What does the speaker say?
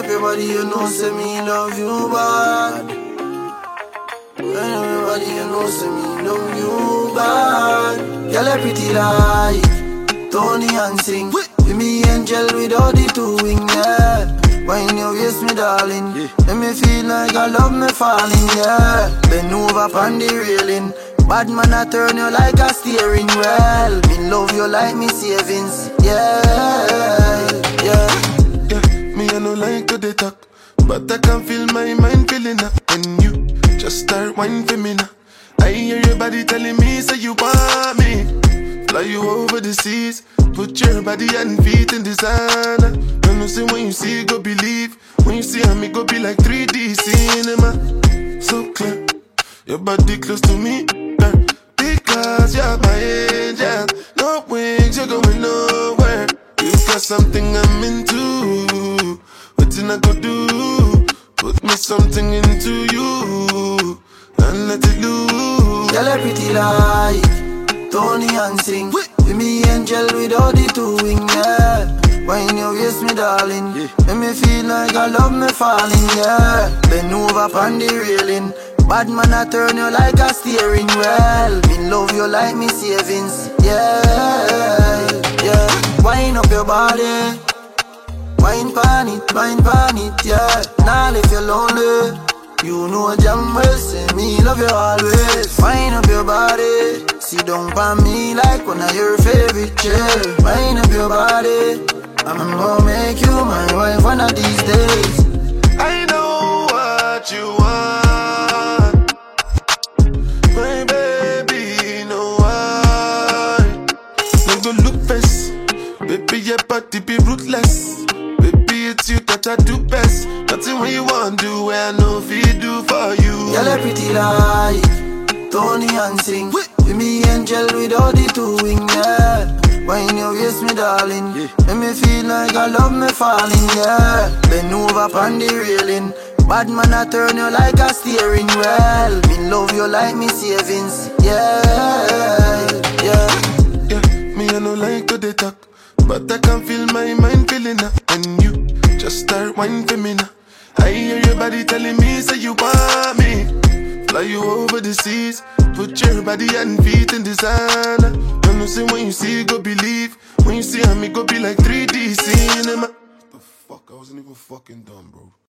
your body, you know, say me love you bad. Wind up your body, you know, say me love you bad. Girl, you pretty like Tony and sing. Be me angel without the two wing, yeah. When you waist me, darling, let me feel like I love me falling, yeah. Bend over on the railing. Bad man, I turn you like a steering wheel. Me love you like me savings, yeah, yeah. Yeah, me I no like to dey talk, but I can feel my mind feeling up. When you just start whining for me now, I hear your body telling me, say you want me. Fly you over the seas, put your body and feet in designer. And you say when you see, go believe. When you see me, go be like 3D cinema. So clear, your body close to me, girl, because you're my angel. No wings, you're going nowhere. You got something I'm into. What did I go do? Put me something into you and let it loose. Girl, you pretty like Tony and sing. Be me angel without the two wing, yeah. When you waist me, darling, let me feel like I love me falling, yeah. Bend over on the railing. Bad man, I turn you like a steering wheel. Me love you like me savings, yeah, yeah. Wind up your body, wine pan it, yeah. Now if you're lonely, you know damn well, say me love you always. Wind up your body, sit down by me like one of your favorite chair. Wind up your body, I'm gonna make you my wife one of these days. I know what you want, my baby, know why. Don't go look best, baby, your body be ruthless. Baby, it's you that I do best. Nothing when you want do, I know if you do for you. Girl, you pretty like Tony and sing. Be me angel without the two wing, yeah. When you waist me, darling, let me feel like I love me falling, yeah. Bend over on the railing. Bad man, I turn you like a steering wheel. Me love you like me savings, yeah, yeah. Yeah, me I no like to dey talk, but I can feel my mind feeling up. When you just start whining for me now, I hear your body telling me, say you want me. Fly you over the seas, put your body and feet in designer. And you say when you see, go believe. When you see me, go be like 3D cinema. The fuck, I wasn't even fucking dumb, bro.